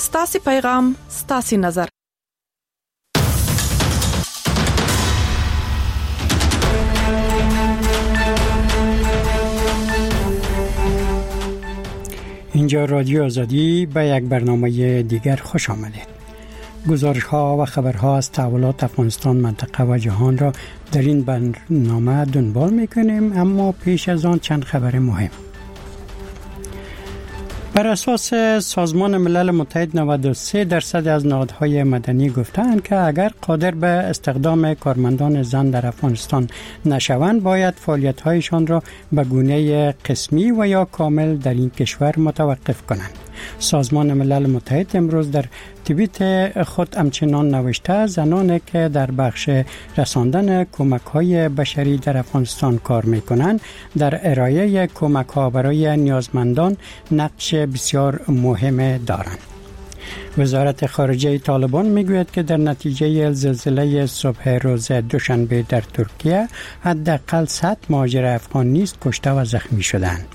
ستاسي پیغام ستاسي نظر. اینجا رادیو آزادی به یک برنامه دیگر خوش آمدید. گزارش ها و خبرها از تحولات افغانستان، منطقه و جهان را در این برنامه دنبال میکنیم، اما پیش از آن چند خبر مهم. بر اساس سازمان ملل متحد 93% از نهادهای مدنی گفتند که اگر قادر به استخدام کارمندان زن در افغانستان نشوند، باید فعالیت‌هایشان را به گونه قسمی و یا کامل در این کشور متوقف کنند. سازمان ملل متحد امروز در توییت خود همچنان نوشته زنانی که در بخش رساندن کمک‌های بشری در افغانستان کار می‌کنند در ارائه کمک‌ها برای نیازمندان نقش بسیار مهم دارند. وزارت خارجه طالبان میگوید که در نتیجه زلزله صبح روز دوشنبه در ترکیه حداقل 100 مهاجر افغان نیز کشته و زخمی شدند.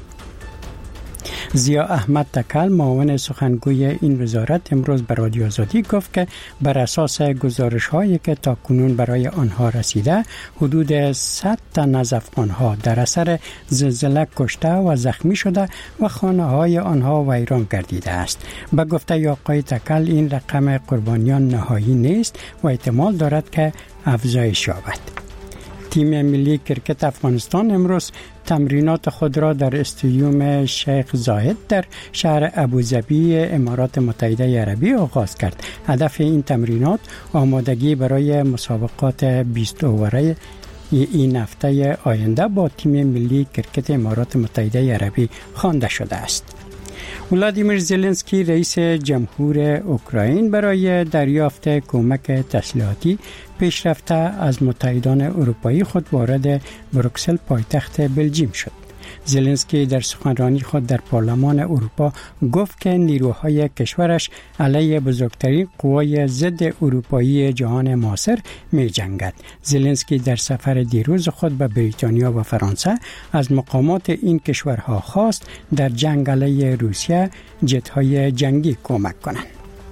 ضیا احمد تکل، معاون سخنگوی این وزارت، امروز به رادیو آزادی گفت که بر اساس گزارش‌هایی که تاکنون برای آنها رسیده، حدود 100 تن از افغان‌ها در اثر زلزله کشته و زخمی شده و خانه‌های آنها ویران گردیده است. به گفته آقای تکل، این رقم قربانیان نهایی نیست و احتمال دارد که افزایش یابد. تیم ملی کرکت افغانستان امروز تمرینات خود را در استادیوم شیخ زاید در شهر ابوظبی امارات متحده عربی آغاز کرد. هدف این تمرینات آمادگی برای مسابقات 20 اوره این هفته آینده با تیم ملی کرکت امارات متحده عربی خوانده شده است. ولادیمیر زلنسکی رئیس جمهور اوکراین برای دریافت کمک تسلیحاتی پیشرفته از متحدان اروپایی خود وارد بروکسل پایتخت بلژیم شد. زلنسکی در سخنرانی خود در پارلمان اروپا گفت که نیروهای کشورش علیه بزرگترین قوای ضد اروپایی جهان معاصر می جنگد. زلنسکی در سفر دیروز خود به بریتانیا و فرانسه از مقامات این کشورها خواست در جنگ علیه روسیه جت‌های جنگی کمک کنند.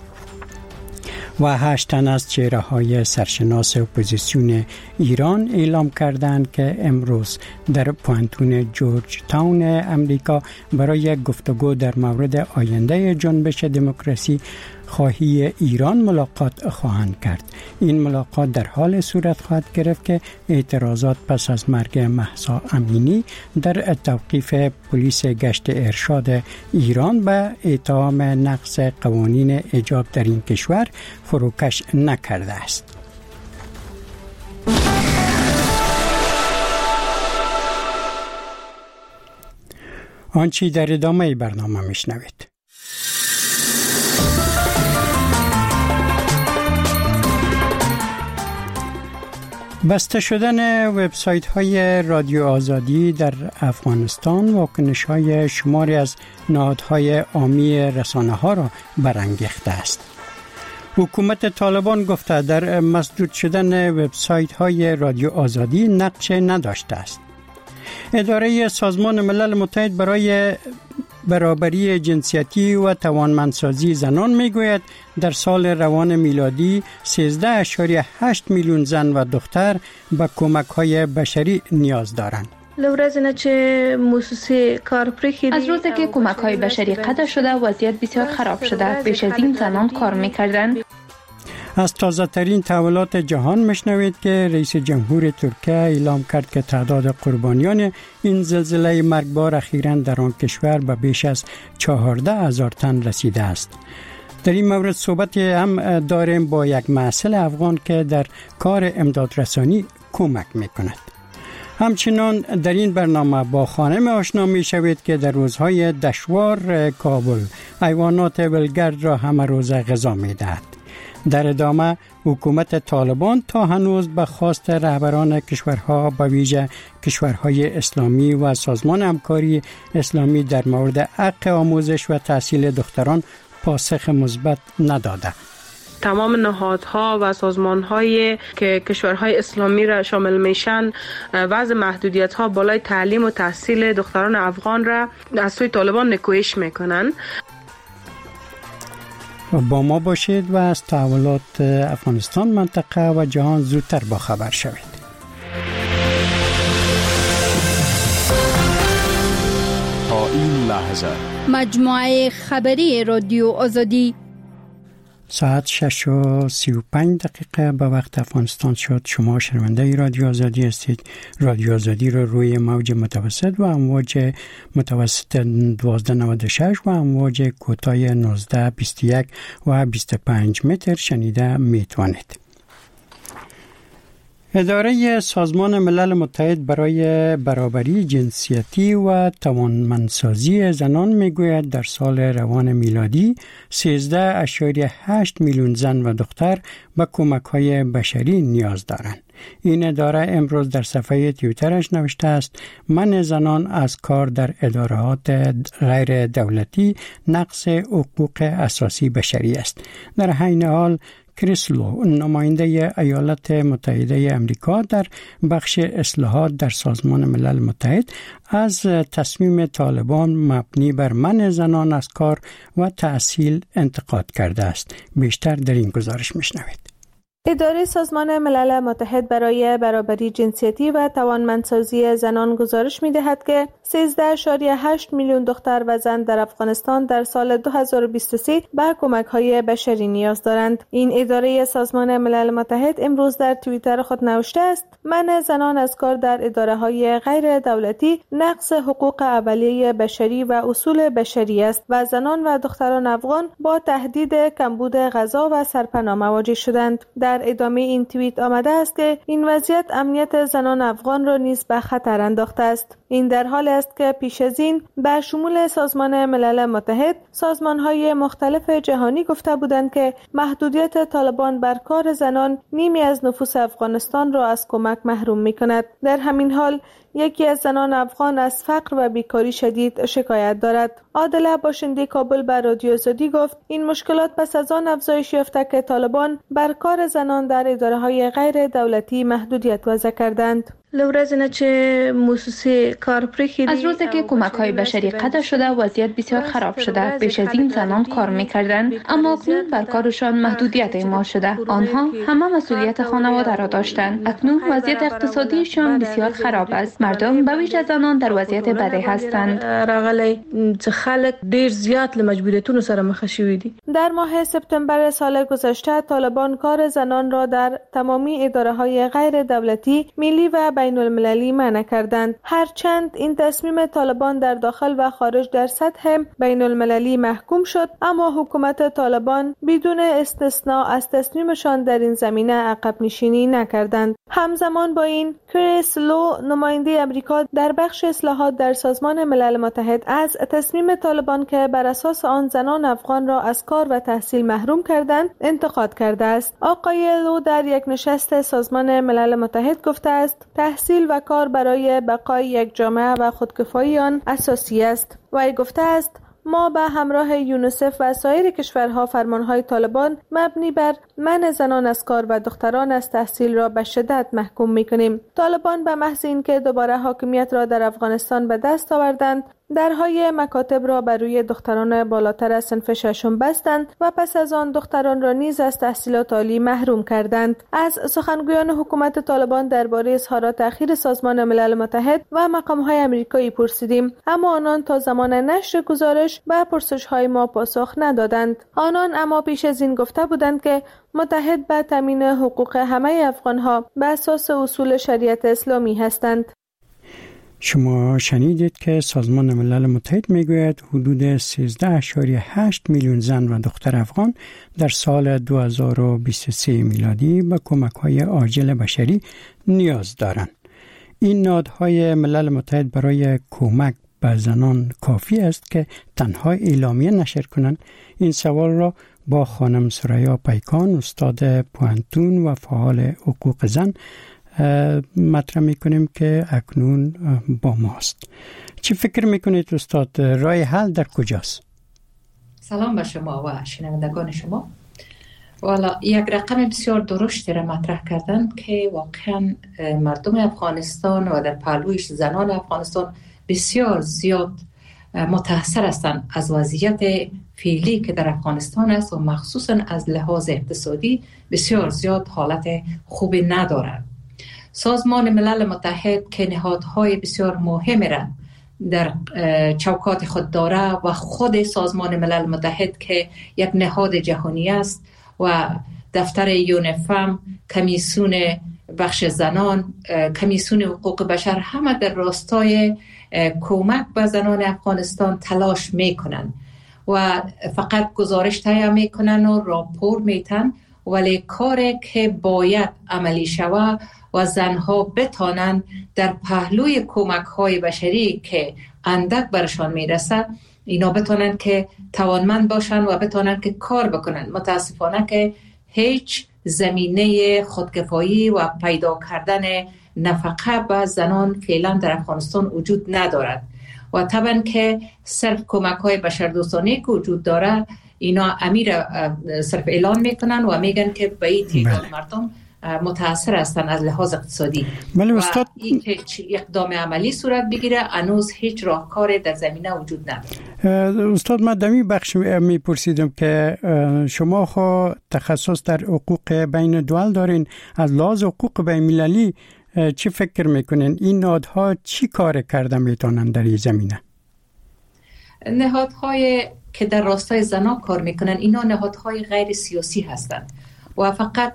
و 8 تن از چهره‌های سرشناس اپوزیسیون ایران اعلام کردند که امروز در پوانتون جورج تاون امریکا برای گفتگو در مورد آینده جنبش دموکراسی خواهی ایران ملاقات خواهند کرد. این ملاقات در حال صورت خواهد گرفت که اعتراضات پس از مرگ مهسا امینی در توقیف پلیس گشت ارشاد ایران به اتهام نقض قوانین حجاب در این کشور فروکش نکرده است. آنچه در ادامه برنامه میشنوید. بسته شدن وبسایت‌های رادیو آزادی در افغانستان واکنش‌های شماری از نهادهای عامی رسانه‌ها را برانگیخته است. حکومت طالبان گفته در مسدود شدن وبسایت‌های رادیو آزادی نقش نداشته است. اداره سازمان ملل متحد برای برابری جنسیتی و توانمندسازی زنان میگوید در سال روان میلادی 13.8 میلیون زن و دختر به کمک‌های بشری نیاز دارند. از روزی که کمک‌های بشری قطع شده وضعیت بسیار خراب شده. بیش از این زنان کار می‌کردند. از تازه ترین تحولات جهان میشنوید که رئیس جمهور ترکیه اعلام کرد که تعداد قربانیان این زلزله مرگبار اخیراً در آن کشور به بیش از 14,000 تن رسیده است. در این مورد صحبت هم داریم با یک مسئول افغان که در کار امدادرسانی کمک میکند. همچنان در این برنامه با خانم آشنا می شوید که در روزهای دشوار کابل حیوانات ولگرد را همه روز غذا می دهد. در ادامه حکومت طالبان تا هنوز به خواست رهبران کشورها به ویژه کشورهای اسلامی و سازمان همکاری اسلامی در مورد حق آموزش و تحصیل دختران پاسخ مثبت نداده. تمام نهادها و سازمان‌هایی که کشورهای اسلامی را شامل میشن وضع محدودیت‌ها بالای تعلیم و تحصیل دختران افغان را از سوی طالبان نکوهش میکنن. با ما باشید و از تحولات افغانستان، منطقه و جهان زودتر با خبر شوید. تا این لحظه مجموعه خبری رادیو آزادی ساعت 6:35 به وقت افغانستان شد. شما شنونده رادیو آزادی هستید. رادیو آزادی رو روی موج متوسط و امواج متوسط 1296 و امواج کوتاه 1921 و 25 متر شنیده میتوانید. اداره سازمان ملل متحد برای برابری جنسیتی و توانمندسازی زنان میگوید در سال روان میلادی 13.8 میلیون زن و دختر به کمک‌های بشری نیاز دارند. این اداره امروز در صفحه توییترش نوشته است: منع زنان از کار در ادارات غیر دولتی نقض حقوق اساسی بشری است. در عین حال کریس لو، نماینده ایالات متحده امریکا در بخش اصلاحات در سازمان ملل متحد، از تصمیم طالبان مبنی بر منع زنان از کار و تحصیل انتقاد کرده است. بیشتر در این گزارش میشنوید. اداره سازمان ملل متحد برای برابری جنسیتی و توانمندسازی زنان گزارش می‌دهد که 13.8 میلیون دختر و زن در افغانستان در سال 2023 به کمک‌های بشری نیاز دارند. این اداره سازمان ملل متحد امروز در توییتر خود نوشته است: منع زنان از کار در اداره‌های غیر دولتی نقض حقوق اولیه بشری و اصول بشری است و زنان و دختران افغان با تهدید کمبود غذا و سرپناه مواجه شدند. در ادامه این توییت آمده است که این وضعیت امنیت زنان افغان را نیز به خطر انداخته است. این در حالی است که پیش از این به شمول سازمان ملل متحد سازمان‌های مختلف جهانی گفته بودند که محدودیت طالبان بر کار زنان نیمی از نفوس افغانستان را از کمک محروم می‌کند. در همین حال یکی از زنان افغان از فقر و بیکاری شدید شکایت دارد. عادله باشنده کابل به رادیو آزادی گفت: این مشکلات پس از آن افزایش یافته که طالبان بر کار زنان در اداره‌های غیر دولتی محدودیت وضع کردند. از روزی که کمک‌های بشری قطع شده وضعیت بسیار خراب شده. پیش از این زنان کار می‌کردند اما اکنون بر کارشان محدودیت اعمال شده. آنها همه مسئولیت خانواده را داشتند. اکنون وضعیت اقتصادیشان بسیار خراب است. مردم به ویژه زنان در وضعیت بدی هستند. در ماه سپتامبر سال گذشته طالبان کار زنان را در تمامی اداره‌های غیر دولتی، ملی و بین المللی منع کردند. هرچند این تصمیم طالبان در داخل و خارج در سطح بین المللی محکوم شد، اما حکومت طالبان بدون استثناء از تصمیمشان در این زمینه عقب نشینی نکردند. همزمان با این کریس لو، نماینده امریکا در بخش اصلاحات در سازمان ملل متحد، از تصمیم طالبان که بر اساس آن زنان افغان را از کار و تحصیل محروم کردند انتقاد کرده است. آقای لو در یک نشست سازمان ملل متحد گفته است: تحصیل و کار برای بقای یک جامعه و خودکفایی آن اساسی است. وی گفته است: ما به همراه یونیسف و سایر کشورها فرمانهای طالبان مبنی بر منع زنان از کار و دختران از تحصیل را به شدت محکوم می‌کنیم. طالبان به محض اینکه دوباره حاکمیت را در افغانستان به دست آوردند، درهای مکاتب را بر روی دختران بالاتر از صنف ششم بستند و پس از آن دختران را نیز از تحصیلات عالی محروم کردند. از سخنگویان حکومت طالبان درباره اظهارات اخیر سازمان ملل متحد و مقام‌های آمریکایی پرسیدیم، اما آنان تا زمان نشر گزارش به پرسش‌های ما پاسخ ندادند. آنان اما پیش از این گفته بودند که متحد به تامین حقوق همه افغان‌ها به اساس اصول شریعت اسلامی هستند. شما شنیدید که سازمان ملل متحد میگوید حدود 13.8 میلیون زن و دختر افغان در سال 2023 میلادی به کمک‌های عاجل بشری نیاز دارند. این نهادهای ملل متحد برای کمک به زنان کافی است که تنها اعلامیه نشر کنند؟ این سوال را با خانم سریا پیکان، استاد پوهنتون و فعال حقوق زن مطرح میکنیم که اکنون با ماست. چی فکر میکنید استاد؟ راه حل در کجاست؟ سلام به شما و شنوندگان شما. والا یک رقم بسیار درشتی را مطرح کردن که واقعا مردم افغانستان و در پهلویش زنان افغانستان بسیار زیاد متاثر هستند از وضعیت فعلی که در افغانستان است و مخصوصا از لحاظ اقتصادی بسیار زیاد حالت خوبی ندارد. سازمان ملل متحد که نهادهای بسیار مهمی را در چوکات خود داره و خود سازمان ملل متحد که یک نهاد جهانی است و دفتر یونفم، کمیسیون بخش زنان، کمیسیون حقوق بشر همه در راستای کمک به زنان افغانستان تلاش میکنن و فقط گزارش تهیه میکنن و راپور میتن، ولی کاری که باید عملی شود و زنها بتانند در پهلوی کمک های بشری که اندک برشان میرسه اینا بتانند که توانمند باشن و بتانند که کار بکنن. متاسفانه که هیچ زمینه خودکفایی و پیدا کردن نفقه به زنان فعلا در افغانستان وجود ندارد و طبعا که صرف کمک های بشردوستانه که وجود داره اینا امیر صرف اعلان میکنن و میگن که به این تعداد مردم متاثر هستن از لحاظ اقتصادی و این که اقدام عملی صورت بگیره هنوز هیچ راهکاری در زمینه وجود نداره. استاد من در این بخش میپرسیدم که شما خو تخصص در حقوق بین دول دارین، از لحاظ حقوق بین المللی چی فکر میکنین این نهادها چی کار کرده میتونن در این زمینه؟ نهادهای که در راستای زنان کار میکنن اینا نهادهای غیر سیاسی هستند و فقط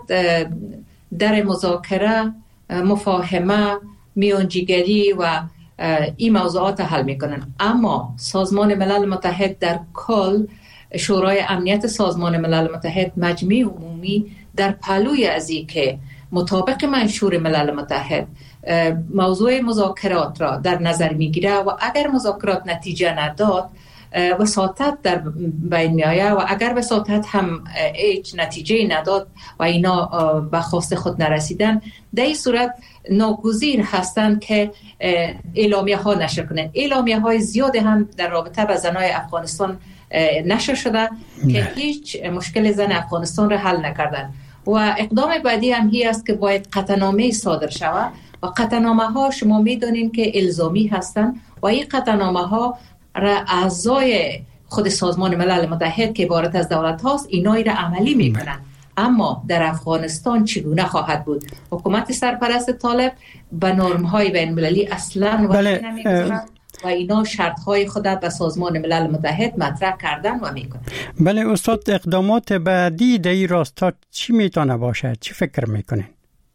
در مذاکره، مفاهمه، میانجیگری و این موضوعات حل میکنن. اما سازمان ملل متحد در کل، شورای امنیت سازمان ملل متحد، مجمع عمومی در پهلوی از این که مطابق منشور ملل متحد موضوع مذاکرات را در نظر میگیره و اگر مذاکرات نتیجه نداد وساطت در بین میآید و اگر وساطت هم هیچ نتیجه نداد و اینا به خواست خود نرسیدن، در این صورت ناگزیر هستند که اعلامیه ها نشر کنند. اعلامیه های زیاد هم در رابطه با زنای افغانستان نشر شده که هیچ مشکل زن افغانستان را حل نکردن و اقدام بعدی هم هی است که باید قطعنامه صادر شود و قطعنامه ها شما میدونین که الزامی هستند و این قطعنامه ها را اعضای خود سازمان ملل متحد که عبارت از دولت هاست اینایی را عملی میکنن. اما در افغانستان چگونه خواهد بود؟ حکومت سرپرست طالب به نرم های بین المللی اصلا وقت نمیگذارد و اینا شرط های خود به سازمان ملل متحد مطرح کردن و میکنن. بله استاد، اقدامات بعدی در این راستا چی میتونه باشه؟ چی فکر میکنین؟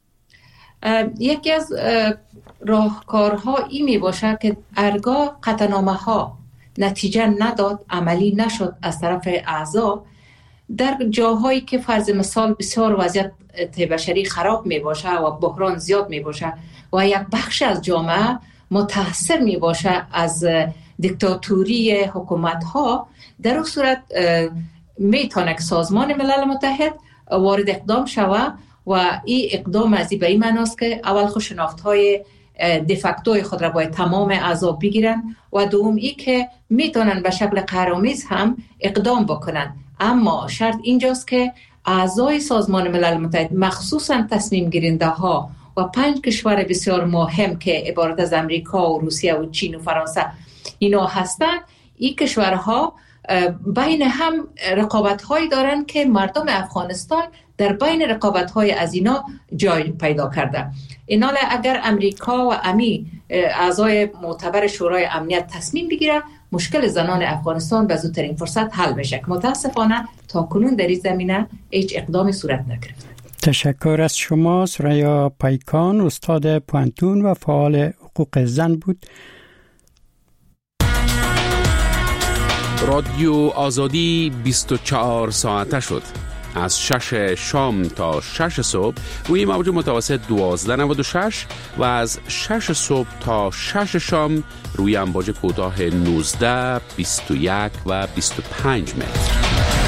یکی از راهکارها این می باشه که هرگاه قطعنامه ها نتیجه نداد، عملی نشد از طرف اعضا، در جاهایی که فرض مثال بسیار وضعیت بشری خراب می باشه و بحران زیاد می باشه و یک بخش از جامعه متاثر می باشه از دیکتاتوری حکومت ها، در اون صورت می تونه که سازمان ملل متحد وارد اقدام شود و این اقدام از این به این معناست که اول خود شناخت های دفکتوی خود را باید تمام اعضا بگیرن و دوم ای که میتونن به شکل قهرآمیز هم اقدام بکنن. اما شرط اینجاست که اعضای سازمان ملل متحد مخصوصا تصمیم گیرنده ها و 5 کشور بسیار مهم که عبارت از امریکا و روسیه و چین و فرانسه اینا هستند، این کشورها بین هم رقابت هایی دارن که مردم افغانستان در بین رقابت های از اینا جای پیدا کرده. اینال اگر امریکا و اعضای معتبر شورای امنیت تصمیم بگیره، مشکل زنان افغانستان به زودترین فرصت حل بشه. متاسفانه تا کنون در این زمینه هیچ اقدامی صورت نگرفت. تشکر از شما. سریا پیکان، استاد پوانتون و فعال حقوق زن بود. رادیو آزادی 24 ساعته شد. از 6 شام تا 6 صبح روی موج متوسط 1296 و از 6 صبح تا 6 شام روی امواج کوتاه 19، 21 و 25 متر.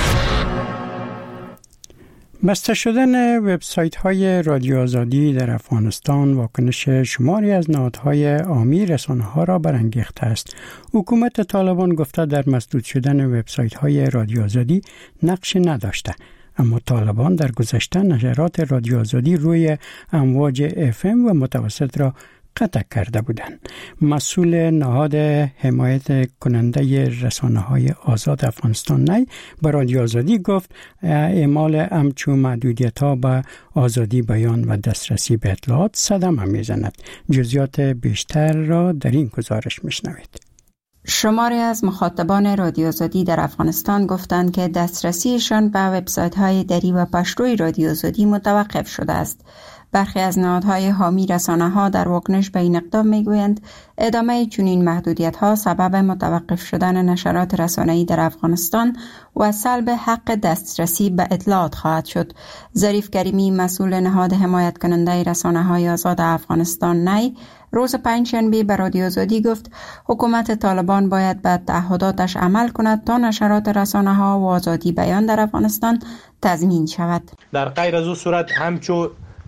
بسته شدن وبسایت های رادیو آزادی در افغانستان واکنش شماری از نهادهای عامی رسانه‌ها را برانگیخته است. حکومت طالبان گفته در مسدود شدن وبسایت های رادیو آزادی نقش نداشته، اما طالبان در گذشته نشرات رادیو آزادی روی امواج FM و متوسط را قطع کرده بودند. مسئول نهاد حمایت کننده رسانه‌های آزاد افغانستان نی به رادیو آزادی گفت اعمال همچون محدودیت‌ها به آزادی بیان و دسترسی به اطلاعات صدمه می‌زند. جزئیات بیشتر را در این گزارش می‌شنوید. شماری از مخاطبان رادیو آزادی در افغانستان گفتند که دسترسیشان به وبسایت‌های دری و پشتوی رادیو آزادی متوقف شده است. برخی از نهادهای حامی رسانه‌ها در واکنش به این اقدام می‌گویند ادامه چنین محدودیت‌ها سبب متوقف شدن نشرات رسانه‌ای در افغانستان و سلب حق دسترسی به اطلاعات خواهد شد. ظریف کریمی مسئول نهاد حمایت کننده رسانه‌های آزاد افغانستان نی روز پنجشنبه به رادیو آزادی گفت حکومت طالبان باید به تعهداتش عمل کند تا نشرات رسانه‌ها و آزادی بیان در افغانستان تضمین شود. در غیر از او صورت همچو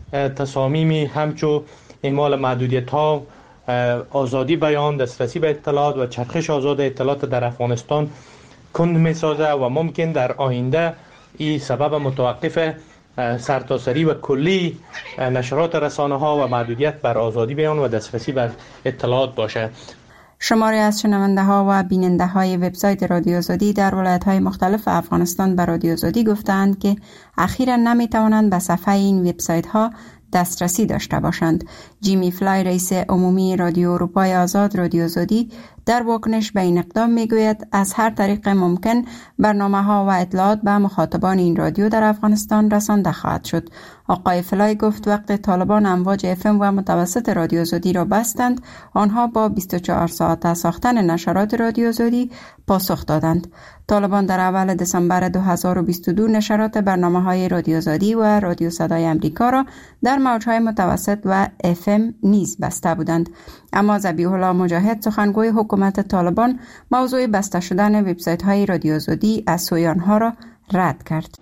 تصامیم همچو اعمال محدودیت‌ها آزادی بیان، دسترسی به اطلاعات و چرخش آزاد اطلاعات در افغانستان کند می‌سازد و ممکن در آینده این سبب متوقف سرتاسری و کلی نشرات رسانه‌ها و محدودیت بر آزادی بیان و دسترسی به اطلاعات باشد. شماری از شنونده‌ها و بیننده‌های وبسایت رادیو آزادی در ولایت‌های مختلف افغانستان به رادیو آزادی گفتند که اخیراً نمی‌توانند به صفحه این وبسایت‌ها دسترسی داشته باشند. جیمی فلای رئیس عمومی رادیو اروپای آزاد رادیو آزادی در واکنش به این اقدام میگوید از هر طریق ممکن برنامه‌ها و اطلاعات به مخاطبان این رادیو در افغانستان رسانده خواهد شد. آقای فلای گفت وقت طالبان امواج FM و متوسط رادیو آزادی را بستند، آنها با 24 ساعته ساختن نشرات رادیو آزادی پاسخ دادند. طالبان در اول دسامبر 2022 نشرات برنامه‌های رادیو آزادی و رادیو صدای امریکا را در موج‌های متوسط و FM نیز بسته بودند. اما ذبیح الله مجاهد سخنگوی حکومت طالبان موضوع بسته شدن وبسایت‌های رادیو آزادی از سوی آنها را رد کرد.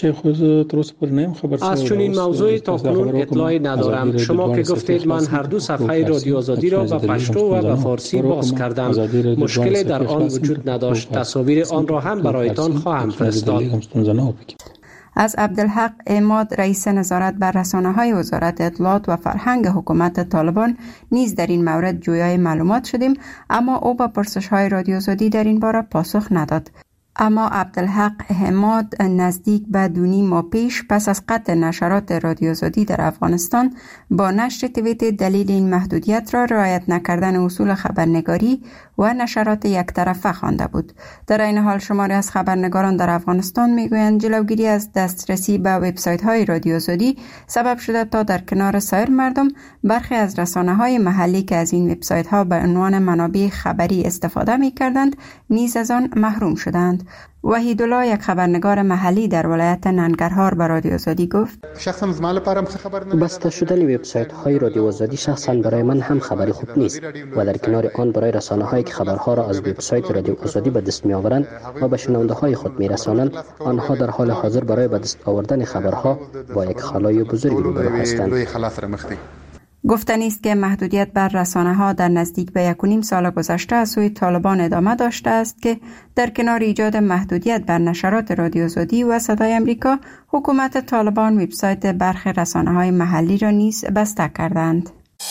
از چنین موضوعی تا کنون اطلاعی ندارم. شما که گفتید من هر دو صفحه رادیو آزادی را به پشتو و به فارسی باز کردم. مشکلی در آن وجود نداشت. تصاویر آن را هم برایتان خواهم فرستاد. از عبدالحق عماد رئیس نظارت بر رسانه‌های وزارت اطلاعات و فرهنگ حکومت طالبان نیز در این مورد جویای معلومات شدیم، اما او به پرسش‌های رادیو آزادی در این باره پاسخ نداد. اما عبدالحق حماد نزدیک به 2.5 ماه پیش پس از قطع نشرات رادیو آزادی در افغانستان با نشر توییت دلیل این محدودیت را رعایت نکردن اصول خبرنگاری و نشرات یک طرفه خوانده بود. در این حال شماری از خبرنگاران در افغانستان میگویند جلوگیری از دسترسی به وبسایت‌های رادیو آزادی سبب شده تا در کنار سایر مردم برخی از رسانه‌های محلی که از این وبسایت‌ها به عنوان منابع خبری استفاده می‌کردند نیز از آن محروم شدند. وحیدالله یک خبرنگار محلی در ولایت ننگرهار به رادیو آزادی گفت بسته شدن وبسایت‌های رادیو آزادی شخصا برای من هم خبری خوب نیست و در کنار آن برای رسانه‌هایی که خبرها را از وبسایت رادیو آزادی به دست می‌آورند و به شنونده‌های خود می‌رسانند، آنها در حال حاضر برای به دست آوردن خبرها با یک خلای بزرگی روبرو هستند. گفتنی است که محدودیت بر رسانه‌ها در نزدیک به 1.5 سال گذشته از سوی طالبان ادامه داشته است که در کنار ایجاد محدودیت بر نشرات رادیو آزادی و صدای امریکا، حکومت طالبان وبسایت برخی رسانه‌های محلی را نیز بسته کردند.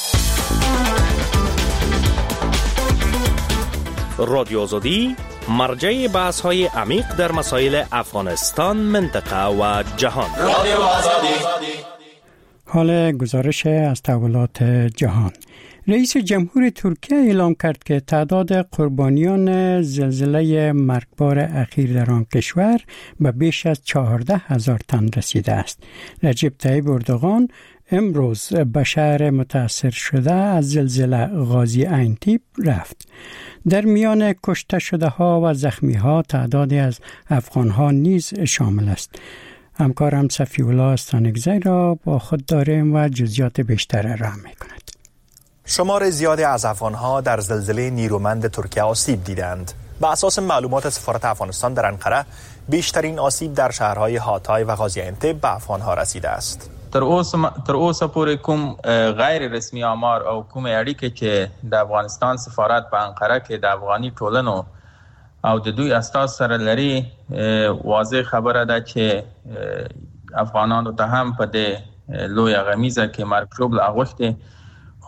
رادیو آزادی مرجع بحث‌های عمیق در مسائل افغانستان، منطقه و جهان. رادیو آزادی. حال گزارش از تحولات جهان. رئیس جمهور ترکیه اعلام کرد که تعداد قربانیان زلزله مرگبار اخیر در آن کشور به بیش از 14,000 تن رسیده است. رجب طیب اردوغان امروز به شهر متاثر شده از زلزله غازی اینتیب رفت. در میان کشته شده ها و زخمی ها تعدادی از افغان ها نیز شامل است. همکارم صفی‌الله استانکزی را با خود داریم و جزئیات بیشتر را می‌کند. شمار زیادی از افغان‌ها در زلزله نیرومند ترکیه آسیب دیدند. به اساس معلومات سفارت افغانستان در انقره، بیشترین آسیب در شهرهای هاتای و غازی اینتب به افغان‌ها رسیده است. تر اوسه پورې کوم غیر رسمي آمار او کوم اړیکې چې د افغانستان سفارت په انقره کې د افغاني ټولنو او د دوی استاذ سره لري، واضح خبره ده چې افغانانو ته هم په دې لویه غمیزه کې مرګ ژوبله اغوښتې،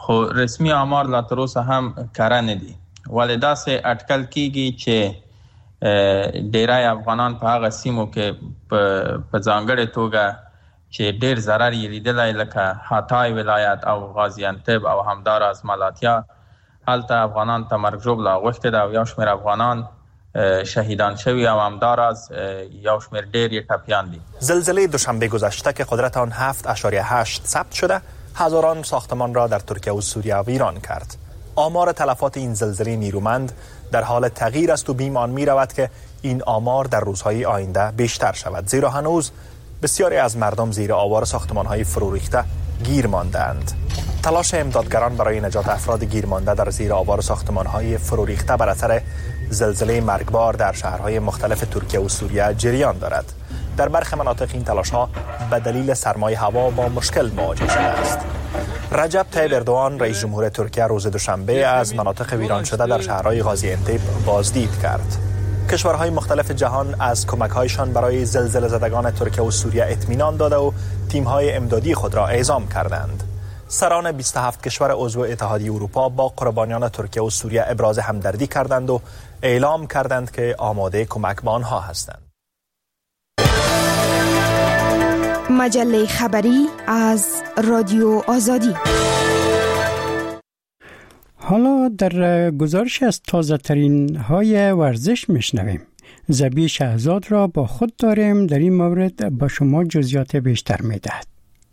خو رسمي آمار لا تر اوسه هم کره نه دي. ولې داسې اټکل کیږي چې ډیری افغانان په هغه سیمو کې په ځانګړې توګه چې ډیر ضرر یې لیدلی لکه حاتای ولایت او غازیانتب او همداراز ملاتیا، هلته افغانان ته مرګ ژوبله اوښتې ده او یو شمېر افغانان شهیدان شوی و همداراز یو شمېر ډیر یې ټپیان دي. زلزله دوشنبه گذشته که قدرت آن 7.8 ثبت شده هزاران ساختمان را در ترکیه و سوریه ویران کرد. آمار تلفات این زلزله نیرومند در حال تغییر است و بیم آن می رود که این آمار در روزهای آینده بیشتر شود، زیرا هنوز بسیاری از مردم زیر آوار ساختمان‌های فرو ریخته گیر مانده‌اند. تلاش امدادگران برای نجات افراد گیر مانده در زیر آوار ساختمان‌های فرو ریخته بر اثر زلزله مرگبار در شهرهای مختلف ترکیه و سوریه جریان دارد. در برخی مناطق این تلاش‌ها به دلیل سرمای هوا با مشکل مواجه شده است. رجب طیب اردوغان رئیس جمهور ترکیه روز دوشنبه از مناطق ویران شده در شهرهای غازیانتب بازدید کرد. کشورهای مختلف جهان از کمک‌هایشان برای زلزله زدگان ترکیه و سوریه اطمینان داده و تیم‌های امدادی خود را اعزام کردند. سران 27 کشور عضو اتحادیه اروپا با قربانیان ترکیه و سوریه ابراز همدردی کردند و اعلام کردند که آماده کمک به آنها هستند. مجله خبری از رادیو آزادی. حالا در گزارش از تازه ترین های ورزش میشنویم. زبی شهزاد را با خود داریم، در این مورد با شما جزئیات بیشتر میدهد.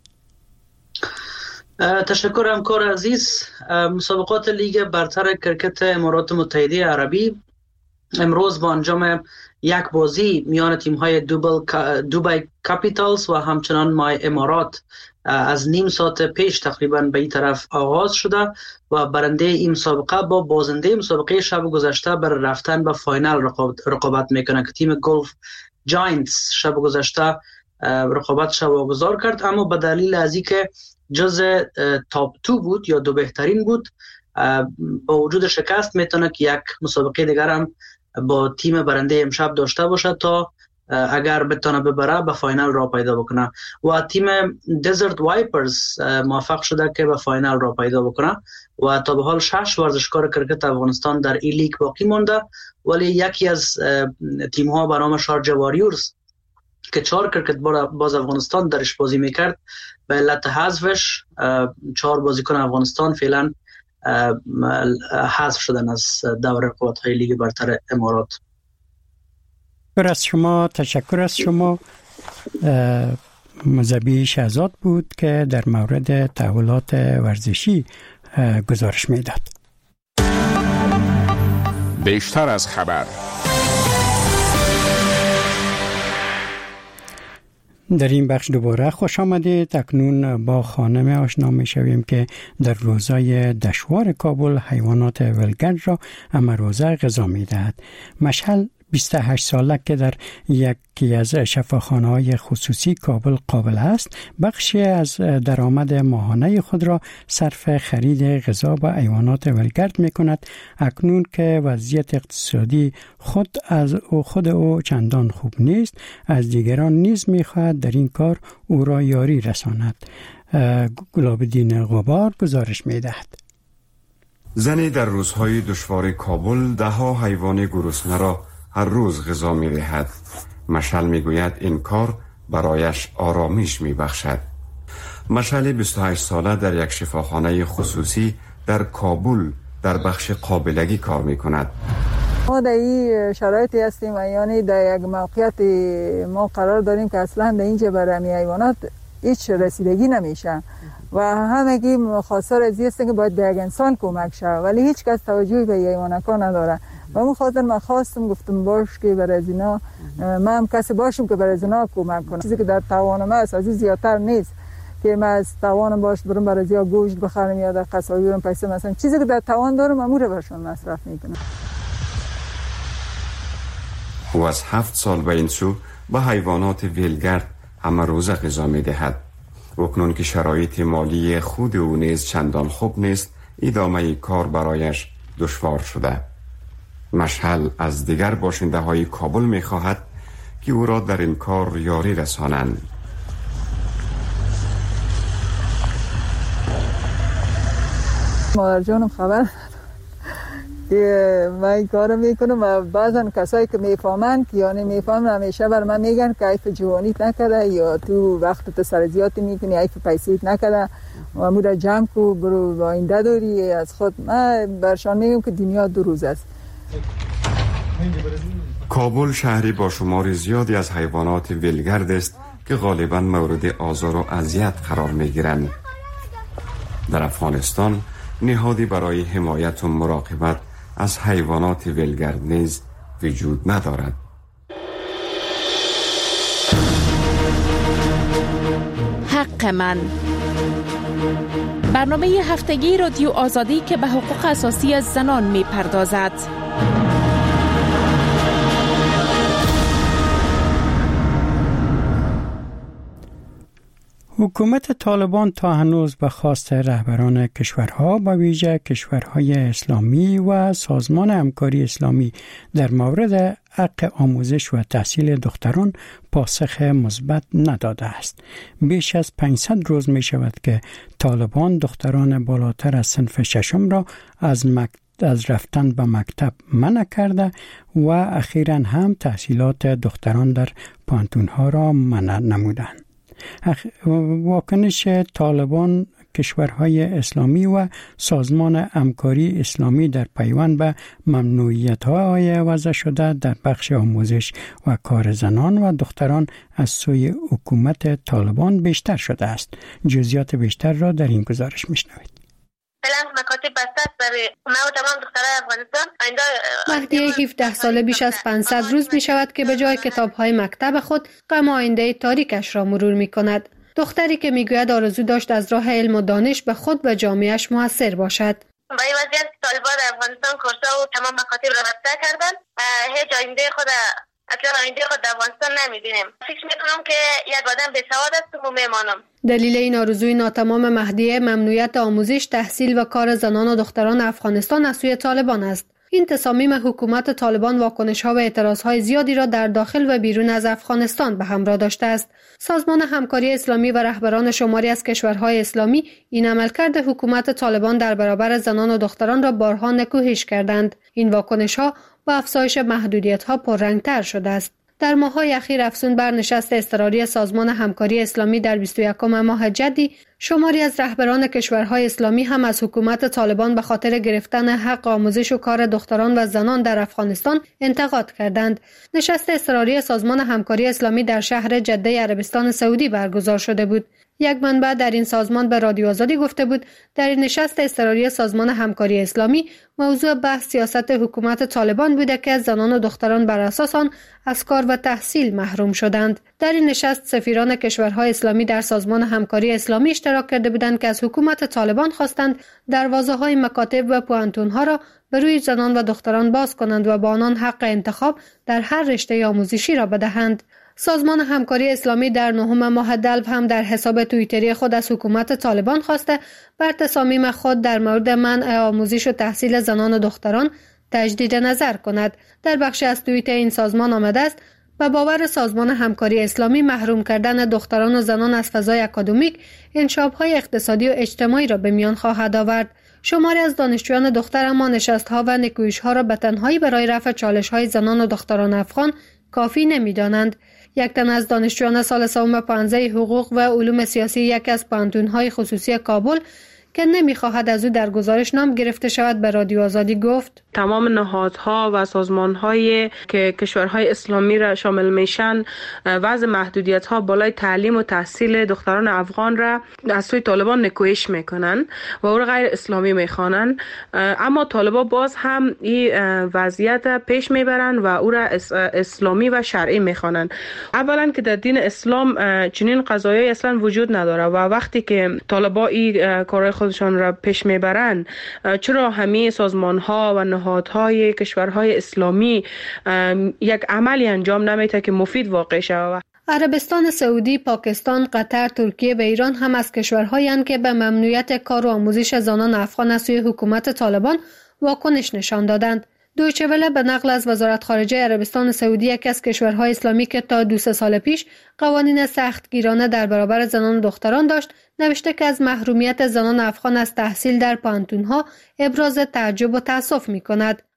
تشکر همکار عزیز. مسابقات لیگ برتر کرکت امارات متحده عربی امروز با انجام یک بازی میان تیم‌های دوبای کاپیتالز و همچنان مای امارات از نیم ساعت پیش تقریبا به این طرف آغاز شده و برنده این مسابقه با بازنده مسابقه شب گذشته برای رفتن به فاینال رقابت میکنه که تیم گلف جاینتس شب گذشته رقابتش واگذار کرد، اما به دلیل از اینکه جز تاپ 2 بود یا دو بهترین بود با وجود شکست میتونه که یک مسابقه دیگر هم با تیم برنده امشب داشته باشه تا اگر بتونه ببره به فاینال را پیدا بکنه و تیم دزرت وایپرز موفق شده که به فاینال را پیدا بکنه و تا به حال 6 ورزشکار کرکت افغانستان در این لیگ باقی مونده، ولی یکی از تیم ها به نام شارجه واریورز که 4 کرکت باز افغانستان درش بازی میکرد به علت حذفش 4 بازیکن افغانستان فعلا حذف شدن از دور رقابت‌های لیگ برتر امارات. تشکر از شما. زبی شهزاد بود که در مورد تحولات ورزشی گزارش میداد. بیشتر از خبر. در این بخش دوباره خوش آمدید. اکنون با خانم آشنا می شویم که در روزای دشوار کابل حیوانات ولگرد را امروزه غذا می دهد. مشعل 28 ساله که در یکی از شفاخانه‌های خصوصی کابل قابل است، بخشی از درآمد ماهانه خود را صرف خرید غذا به حیوانات ولگرد می‌کند. اکنون که وضعیت اقتصادی خود او چندان خوب نیست، از دیگران نیز می‌خواهد در این کار او را یاری رساند. گلاب‌الدین غبار گزارش می‌دهد. زنی در روزهای دشوار کابل ده‌ها حیوان گرسنه را هر روز غذا می دهد. مشعل می گوید این کار برایش آرامش می بخشد. مشعل 28 ساله در یک شفاخانه خصوصی در کابل در بخش قابلگی کار می کند. ما در این شرایطی هستیم، یعنی در یک موقعیت ما قرار داریم که اصلا در اینجا برای حیوانات هیچ رسیدگی نمیشه و همگی خواستار از این هستن که باید به یک انسان کمک شه، ولی هیچ کس توجهی به حیوانات نداره. و اون خاطر من خواستم گفتم باش که برای از اینا من هم کسی باشم که برای از اینا کمک کنم. چیزی که در توانم است از این زیادتر نیست که من از توانم باش برم برای زیاد گوشت بخرم یا در قصابی برم پیسه مثلا چیزی که در توان دارم امور برشون مصرف میکنم. او از 7 سال به این سو با حیوانات ولگرد همه روز غذا میدهد. اکنون که شرایط مالی خود او نیز چندان خوب نیست، ادامه کار برایش دشوار شده. مشعل از دیگر باشنده های کابل می خواهد که او را در این کار یاری رسانند. مادر جانم خبر که من این کارو میکنم و بعضا کسایی که میفهمن که یعنی میفهمن همیشه بر من میگن که عیف جوانیت نکرده یا تو وقت سر زیادی میکنی عیف پیسیت نکرده و مورا جمع کو برو با این دادوری از خود. من برشان میگم که دنیا دو روز است. کابل شهری با شمار زیادی از حیوانات ولگرد است که غالباً مورد آزار و اذیت قرار میگیرند. در افغانستان نهادی برای حمایت و مراقبت از حیوانات ولگرد نیز وجود ندارد. حق من، برنامه هفتگی رادیو آزادی که به حقوق اساسی زنان می پردازد. حکومت طالبان تا هنوز به خواست رهبران کشورها و ویژه کشورهای اسلامی و سازمان همکاری اسلامی در مورد حق آموزش و تحصیل دختران پاسخ مثبت نداده است. بیش از 500 روز می شود که طالبان دختران بالاتر از صنف ششم را از رفتن به مکتب منع کرده و اخیراً هم تحصیلات دختران در پانتونها را منع نمودند. واکنش طالبان، کشورهای اسلامی و سازمان همکاری اسلامی در پیوند به ممنوعیت‌های وضع شده در بخش آموزش و کار زنان و دختران از سوی حکومت طالبان بیشتر شده است. جزئیات بیشتر را در این گزارش می‌شنوید. مکاتب بسته است برای ما و تمام دخترای افغانستان. مهدیه 17 ساله بیش از 500 روز می شود که به جای کتاب‌های مکتب خود غم آینده تاریکش را مرور می کند. دختری که می گوید آرزو داشت از راه علم و دانش به خود و جامعهش موثر باشد. با این وضعیت طالبان در افغانستان کورس‌ها و تمام مکاتب را بسته کردند. هیچ آینده خود اصلا آینده خود در افغانستان نمی‌بینیم. فکر می‌کنم که یک آدم بی‌سواد است و میمانم. دلیل این آرزوی ناتمام مهدیه ممنوعیت آموزش، تحصیل و کار زنان و دختران افغانستان از سوی طالبان است. این تصامیم حکومت طالبان واکنش‌ها و اعتراض‌های زیادی را در داخل و بیرون از افغانستان به همراه داشته است. سازمان همکاری اسلامی و رهبران شماری از کشورهای اسلامی این عملکرد حکومت طالبان در برابر زنان و دختران را بارها نکوهش کردند. این واکنش‌ها با افزایش محدودیت‌ها پررنگ‌تر شده است. در ماه‌های اخیر افزون بر نشست اضطراری سازمان همکاری اسلامی در 21 ماه جدی، شماری از رهبران کشورهای اسلامی هم از حکومت طالبان به خاطر گرفتن حق آموزش و کار دختران و زنان در افغانستان انتقاد کردند. نشست اضطراری سازمان همکاری اسلامی در شهر جده عربستان سعودی برگزار شده بود. یک منبع در این سازمان به رادیو آزادی گفته بود در این نشست اضطراری سازمان همکاری اسلامی موضوع بحث سیاست حکومت طالبان بوده که زنان و دختران بر اساس آن از کار و تحصیل محروم شدند. در این نشست سفیران کشورهای اسلامی در سازمان همکاری اسلامی اشتراک کرده بودند که از حکومت طالبان خواستند دروازه‌های مکاتب و پوانتون‌ها را به روی زنان و دختران باز کنند و با آنان حق انتخاب در هر رشته آموزشی را بدهند. سازمان همکاری اسلامی در 9 ماه دلو هم در حساب توییتری خود از حکومت طالبان خواسته بر تصامیم خود در مورد منع آموزش و تحصیل زنان و دختران تجدید نظر کند. در بخشی از توییت این سازمان آمده است: به باور سازمان همکاری اسلامی محروم کردن دختران و زنان از فضای اکادمیک انشاب‌های اقتصادی و اجتماعی را به میان خواهد آورد. شماری از دانشجویان دختر اما نشست‌ها و نکویش‌ها را به تنهایی برای رفع چالش‌های زنان و دختران افغان کافی نمی‌دانند. یک تن از دانشجویان سال سوم پانزه حقوق و علوم سیاسی یکی از پانتون‌های خصوصی کابل که نمی‌خواهد از او در گزارش نام گرفته شود به رادیو آزادی گفت: تمام نهادها و سازمان‌هایی که کشورهای اسلامی را شامل میشن وضع محدودیت‌ها بالای تعلیم و تحصیل دختران افغان را از سوی طالبان نکوهش میکنن و او را غیر اسلامی میخوانن، اما طالبان باز هم این وضعیت پیش میبرن و او را اسلامی و شرعی میخوانن. اولا که در دین اسلام چنین قضایایی اصلا وجود نداره و وقتی که طالبان این کارهای خودشان را پیش میبرن، چرا همه سازمان‌ها و نهادهای کشورهای اسلامی یک عملی انجام نمیده که مفید واقع شود؟ عربستان سعودی، پاکستان، قطر، ترکیه و ایران هم از کشورهایی هستند که به ممنوعیت کار و آموزش زنان افغان از سوی حکومت طالبان واکنش نشان دادند. دویچه وله به نقل از وزارت خارجه عربستان سعودی، یکی از کشورهای اسلامی که تا 2-3 سال پیش قوانین سختگیرانه در برابر زنان و دختران داشت، نوشته که از محرومیت زنان افغان از تحصیل در پانتونها ابراز تعجب و تأسف می کند.